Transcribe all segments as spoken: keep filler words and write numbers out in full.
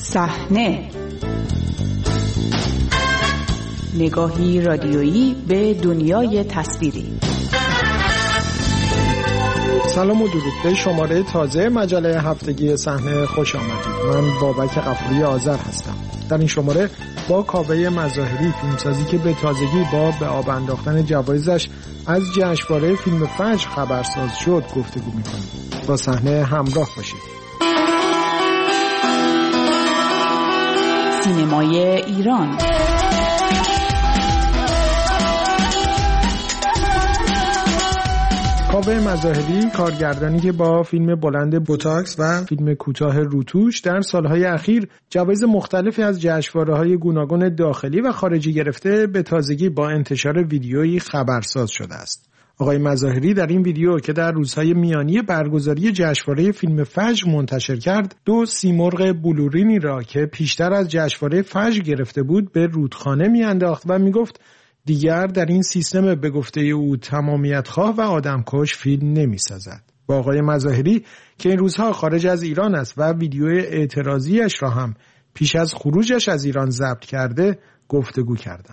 صحنه، نگاهی رادیویی به دنیای تصویری. سلام و درود به شماره تازه مجله هفتگی صحنه خوش آمدید. من بابک غفوری آذر هستم. در این شماره با کاوه مظاهری، فیلمسازی که به تازگی با به آب انداختن جوایزش از جشنواره فیلم فجر خبرساز شد گفتگو می‌کنیم. با صحنه همراه باشید. سینمای ایران. کاوه مظاهری، کارگردانی که با فیلم بلند بوتاکس و فیلم کوتاه روتوش در سالهای اخیر جوایز مختلفی از جشنواره‌های گوناگون داخلی و خارجی گرفته، به تازگی با انتشار ویدیویی خبرساز شده است. آقای مظاهری در این ویدیو که در روزهای میانی برگزاری جشنواره فیلم فجر منتشر کرد، دو سیمرغ بلورینی را که پیشتر از جشنواره فجر گرفته بود به رودخانه میانداخت و میگفت دیگر در این سیستم به گفته او تمامیت‌خواه و آدمکش فیلم نمی‌سازد. با آقای مظاهری که این روزها خارج از ایران است و ویدیو اعتراضیش را هم پیش از خروجش از ایران ضبط کرده گفتگو کردم.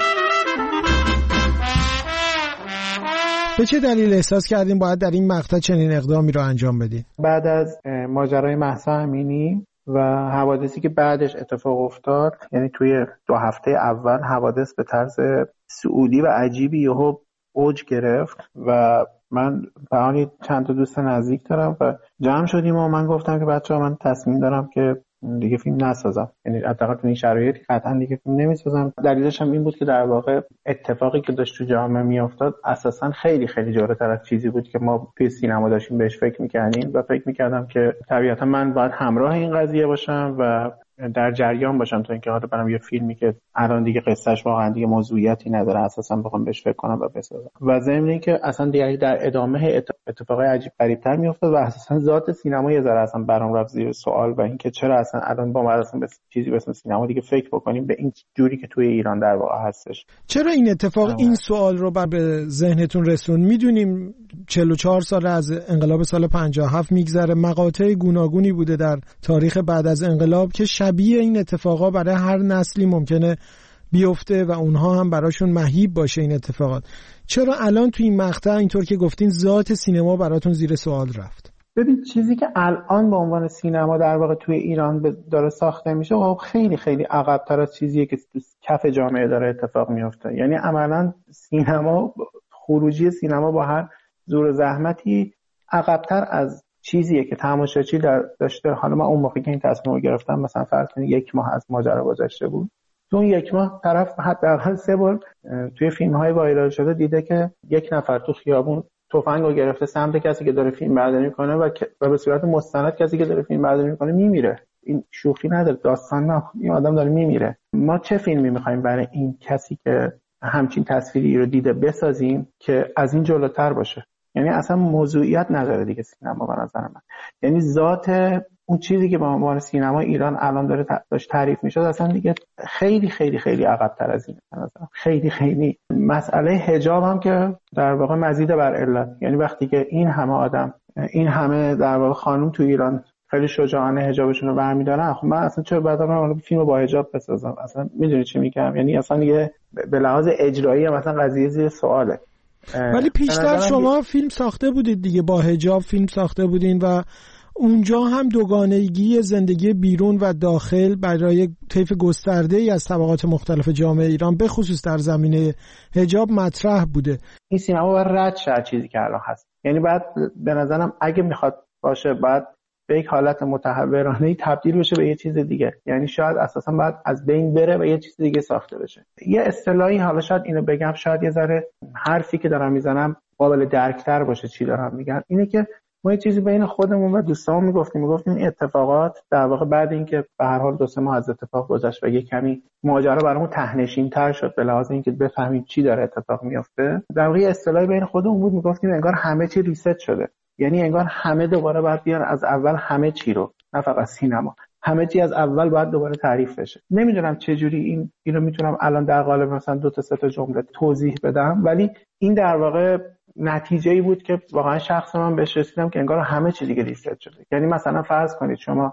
به چه دلیل احساس کردیم باید در این مقطع چنین اقدامی را انجام بدید؟ بعد از ماجرای مهسا امینی و حوادثی که بعدش اتفاق افتاد، یعنی توی دو هفته اول حوادث به طرز سعودی و عجیبی یهو اوج گرفت و من به چند تا دوست نزدیک دارم و جمع شدیم و من گفتم که بچه‌ها من تصمیم دارم که دیگه فیلم نسازم، یعنی حداقل تو این شرایط قطعا دیگه فیلم نمیسازم. دلیلش هم این بود که در واقع اتفاقی که داشت تو جامعه میافتاد اساسا خیلی خیلی جلوتر از چیزی بود که ما توی سینما داشتیم بهش فکر میکردیم و فکر میکردم که طبیعتا من باید همراه این قضیه باشم و در جریان باشم تا اینکه حالا برام یه فیلمی که الان دیگه قصهش واقعا دیگه موضوعیتی نداره اساسا بخوام بهش فکر کنم و بسازم. و ضمن اینکه اصلا دیگه در ادامه اتفاقای عجیب غریب‌تر میافتاد و اساسا ذات سینما یه ذره اصلا برام رفت زیر سوال و اینکه چرا اصلا الان با ما اصلا به چیزی به اسم سینما دیگه فکر بکنیم به این جوری که توی ایران در واقع هستش. چرا این اتفاق آه. این سوال رو بر به ذهنتون رسون؟ میدونیم چهل و چهار سال از انقلاب سال پنجاه و هفت میگذره، مقاطع گوناگونی بوده در تاریخ بعد از انقلاب که شبیه این اتفاقا برای هر نسلی ممکنه بیفته و اونها هم براشون مهیب باشه این اتفاقات. چرا الان تو این مقطع اینطور که گفتین ذات سینما براتون زیر سوال رفت؟ ببین چیزی که الان به عنوان سینما در واقع توی ایران داره ساخته میشه و خیلی خیلی عقب‌تر از چیزیه که تو کف جامعه داره اتفاق میفته. یعنی عملاً سینما، خروجی سینما با هر زور و زحمتی عقب‌تر از چیزیه که تماشاچی داشته. حالا من اون موقع که این تصمیم رو گرفتم مثلا فرض کنید یک ماه از ماجرا گذشته بود، تو اون یک ماه طرف حداقل سه بار توی فیلم‌های وایرال شده دیده که یک نفر تو خیابون تفنگ رو گرفته سمت کسی که داره فیلم برداری می‌کنه و و به صورت مستند کسی که داره فیلم برداری می‌کنه میمیره. این شوخی نداره، داستان نه، این آدم داره میمیره. ما چه فیلمی می‌خوایم برای این کسی که همچین تصویری رو دیده بسازیم که از این جلوتر باشه؟ یعنی اصلا موضوعیت نداره دیگه سینما به نظر من. یعنی ذات اون چیزی که به عنوان سینما ایران الان داره داشت تعریف میشد اصلا دیگه خیلی خیلی خیلی عقب‌تر از این به نظر. خیلی خیلی مسئله حجاب هم که در واقع مزید بر علت، یعنی وقتی که این همه آدم، این همه در واقع خانم تو ایران خیلی شجاعانه حجابشون رو برمی‌دارن، خب من اصلا چرا بعدا من فیلمو با حجاب بسازم؟ اصلا میدونی چی میگم؟ یعنی اصلا دیگه به لحاظ اجرایی مثلا قضیه زیر سواله. ولی پیشتر شما فیلم ساخته بودید دیگه، با حجاب فیلم ساخته بودین و اونجا هم دوگانگی زندگی بیرون و داخل برای طیف گسترده‌ای از طبقات مختلف جامعه ایران به خصوص در زمینه حجاب مطرح بوده. این سینما باید رد شه چیزی که الان هست. یعنی بعد به نظرم اگه میخواد باشه بعد به یک حالت متحورانه‌ای تبدیل بشه به یه چیز دیگه. یعنی شاید اساسا باید از بین بره و یه چیز دیگه ساخته بشه. یه اصطلاحی، حالا شاید اینو بگم شاید یه ذره حرفی که دارم میزنم قابل درک‌تر باشه چی دارم میگم، اینه که ما یه چیزی بین خودمون و دوستامون میگفتیم میگفتیم این اتفاقات در واقع بعد اینکه به هر حال دو سه ماه از اتفاق گذشت و یه کمی ماجرا برامون ته‌نشین‌تر شد به لحاظ اینکه بفهمیم چی داره اتفاق میفته، در واقع اصطلاحی بین خودمون بود میگفتیم انگار همه چی ریست شده. یعنی انگار همه دوباره باید بیان از اول همه چی رو، نه فقط سینما، همه چی از اول باید دوباره تعریف بشه. نمیدونم چه جوری این اینو میتونم الان در قالب مثلا دو تا سه تا جمله توضیح بدم، ولی این در واقع نتیجه‌ای بود که واقعا شخص من بهش رسیدم که انگار همه چی دیگه ریست شده. یعنی مثلا فرض کنید شما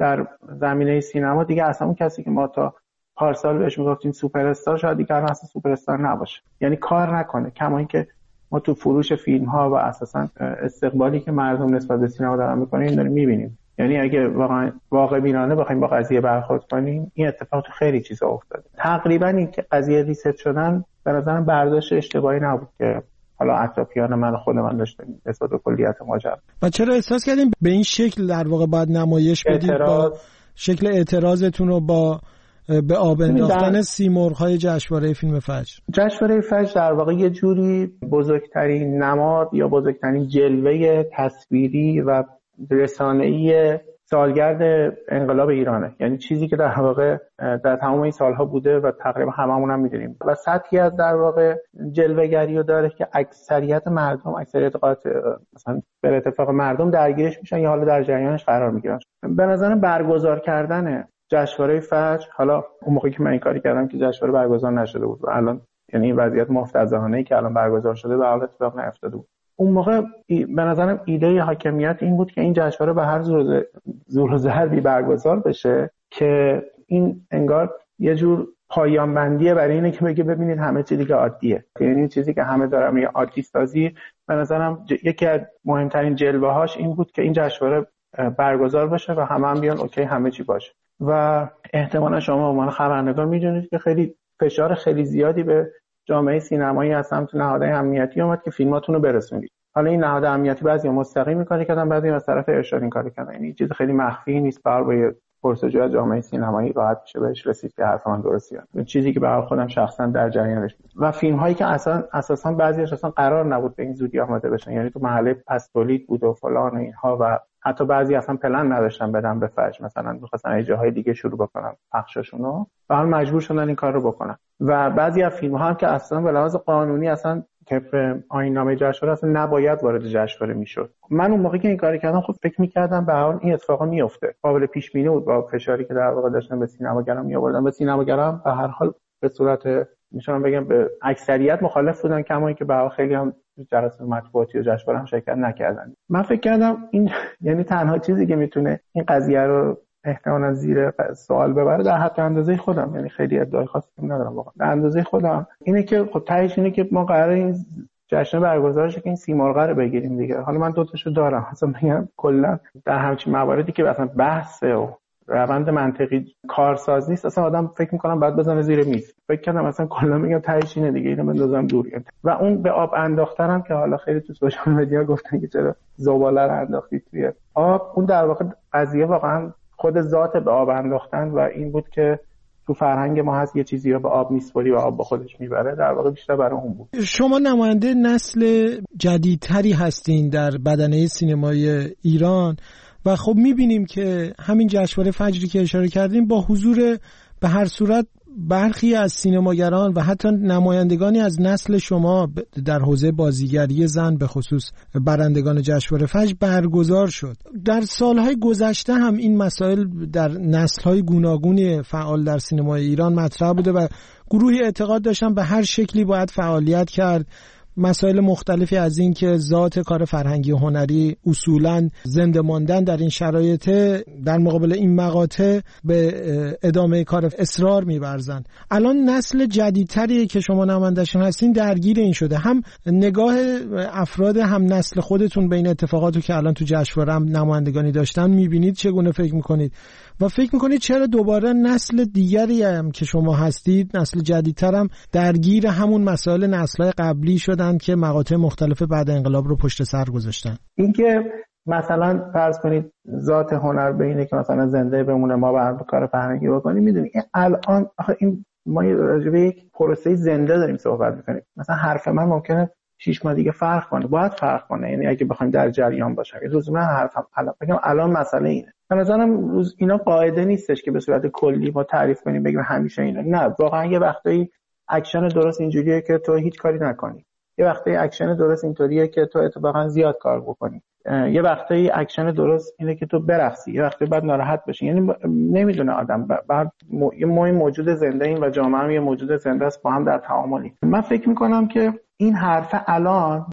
در زمینه سینما دیگه اصلا اون کسی که ما تا پارسال بهش میگفتیم سوپر استار شاید دیگه اصلا سوپر استار نباشه، یعنی کار نکنه. کما اینکه ما تو فروش فیلم ها و اساسا استقبالی که مردم نسبت به سینما دارن میکنن این داریم میبینیم. یعنی اگه واقعا واقع بینانه بخوایم با قضیه برخورد کنیم این اتفاق تو خیلی چیزا افتاده. تقریبا این که قضیه ریست شدن به نظرم برداشت اشتباهی نبود که حالا اطرافیان من خود من داشتیم نسبت به کلیت ماجرا. و چرا احساس کردیم به این شکل در واقع باید نمایش بدید؟ با شکل اعتراضتون رو با به آب انداختن سیمرغ‌های جشنواره فیلم فجر. جشنواره فجر در واقع یه جوری بزرگترین نماد یا بزرگترین جلوه تصویری و رسانه‌ای سالگرد انقلاب ایرانه، یعنی چیزی که در واقع در تمام این سالها بوده و تقریبا هممون هم می‌دونیم و سطحی از در واقع جلوه‌گری رو داره که اکثریت مردم، اکثریت قاطع مثلا به اتفاق مردم درگیرش میشن یا حالا در جریانش قرار میگیرن. به نظرم برگزار کردن جشنواره فجر، حالا اون موقعی که من این کاری کردم که جشنواره برگزار نشده بود و الان یعنی این وضعیت مفتضحانه‌ای که الان برگزار شده به حال اتفاق نیفتاده بود. اون موقع به نظرم ایده حاکمیت این بود که این جشنواره به هر زور زور و ضربی برگزار بشه که این انگار یه جور پایان بندیه برای اینه که بگه ببینید همه چی دیگه عادیه. یعنی چیزی که همه دارن میگن عادی سازی، به نظرم یکی از مهمترین جلوه‌هاش این بود که این جشنواره برگزار بشه و همه هم بیان اوکی همه چی باشه. و احتمالا شما به عنوان خبرنگار میدونید که خیلی فشار خیلی زیادی به جامعه سینمایی از سمت نهادهای امنیتی اومد که فیلماتون رو برسونید. حالا این نهاد امنیتی بعضیا مستقیم کاری کردن، بعضیا از طرف ارشاد این کاری کردن. یعنی چیز خیلی مخفی نیست، بر با پرسجو از جامعه سینمایی راحت میشه بهش رسید که حرف من درسته. چیزی که برای خودم شخصا در جریانش بود. و فیلم هایی که اصلا اساسا بعضیش اصلا قرار نبود به این زودی آماده بشن، یعنی تو مرحله پس تولید بود و فلان اینها و حتی بعضی اصلا پلن نداشتن بدن به فجر، مثلا می‌خواستن از جاهای دیگه شروع بکنن پخششونو و حال مجبور شدن این کار رو بکنن. و بعضی از فیلم‌ها هم که اصلا به لحاظ قانونی اصلا طبق آیین‌نامه جشنواره اصلا نباید وارد جشنواره میشد. من اون موقعی که این کاری کردم خب فکر می‌کردم به حال این اتفاقا میفته، قابل پیش بینی بود با فشاری که در واقع داشتن به سینماگران می‌آوردن. به سینماگران به هر حال به صورت میشونم بگم به اکثریت مخالف بودن، کما اینکه به حال خیلی هم جلسات مطبوعاتی و جشنواره هم شرکت نکردن. من فکر کردم این یعنی تنها چیزی که میتونه این قضیه رو احتمالاً زیر سوال ببره در حد اندازه خودم، یعنی خیلی ادعای خاصی ندارم واقعا، در اندازه خودم اینه که خب تهش اینه که ما قراره این جشن برگزار شه که این سیمرغ رو بگیریم دیگه. حالا من دو تاشو دارم، مثلا میگم کلا در همچین مواردی که مثلا بحث و روند منطقی کارساز نیست، اصلا آدم فکر میکنم بعد بزنه زیر میز. فکر کردم مثلا کلا میگم تهش اینه دیگه، اینو بندازم دور. و اون به آب انداختنم که حالا خیلی تو سوشال مدیا گفتن که چرا زباله رو انداختید توی آب، اون در واقع قضیه واقعا خود ذات به آب انداختن و این بود که تو فرهنگ ما هست یه چیزی رو به آب میسپاری و آب به خودش میبره، در واقع بیشتر برای اون بود. شما نماینده نسل جدیدتری هستین در بدنه سینمای ایران و خب میبینیم که همین جشنواره فجری که اشاره کردیم با حضور به هر صورت برخی از سینماگران و حتی نمایندگانی از نسل شما در حوزه بازیگری زن به خصوص برندگان جشنواره فجر برگزار شد. در سالهای گذشته هم این مسائل در نسل‌های گوناگون فعال در سینمای ایران مطرح بوده و گروهی اعتقاد داشتن به هر شکلی باید فعالیت کرد. مسائل مختلفی از این که ذات کار فرهنگی و هنری اصولاً زنده ماندن در این شرایط در مقابل این مقاطع به ادامه کار اصرار می‌ورزن. الان نسل جدیدتری که شما نماینده‌شون هستین درگیر این شده، هم نگاه افراد هم نسل خودتون به این اتفاقاتی که الان تو جشنواره هم نمایندگانی داشتن می‌بینید، چگونه فکر می‌کنید و فکر می‌کنید چرا دوباره نسل دیگری هم که شما هستید، نسل جدیدتر هم درگیر همون مسائل نسل‌های قبلی شدن که مقاطع مختلف بعد انقلاب رو پشت سر گذاشتن؟ اینکه مثلا فرض کنید ذات هنر به اینه که مثلا زنده بمونه، ما برام کار فرهنگی بکنیم. میدونید این الان آخه این ما راجع به یک پروسه زنده داریم صحبت می‌کنیم. مثلا حرف من ممکنه شش ماه دیگه فرق کنه، باید فرق کنه، یعنی اگه بخوایم در جریان باشیم. روز من حرفم الان بگم الان مسئله اینه. به نظرم روز اینا قاعده نیستش که به صورت کلی ما تعریف کنیم بگیم همیشه اینا. نه، واقعا یه وقتایی اکشن درست اینجوریه که تو هیچ کاری نکنی. یه وقتایی اکشن درست اینطوریه که تو اتفاقا زیاد کار بکنی. یه وقتایی اکشن درست اینه که تو برقصی، یه وقتی بعد ناراحت بشی. یعنی نمیدونه آدم بعد یه ما موجود زنده ایم و جامعه هم یه موجود زنده است، با هم در تعاملی. من فکر میکنم که این حرف الان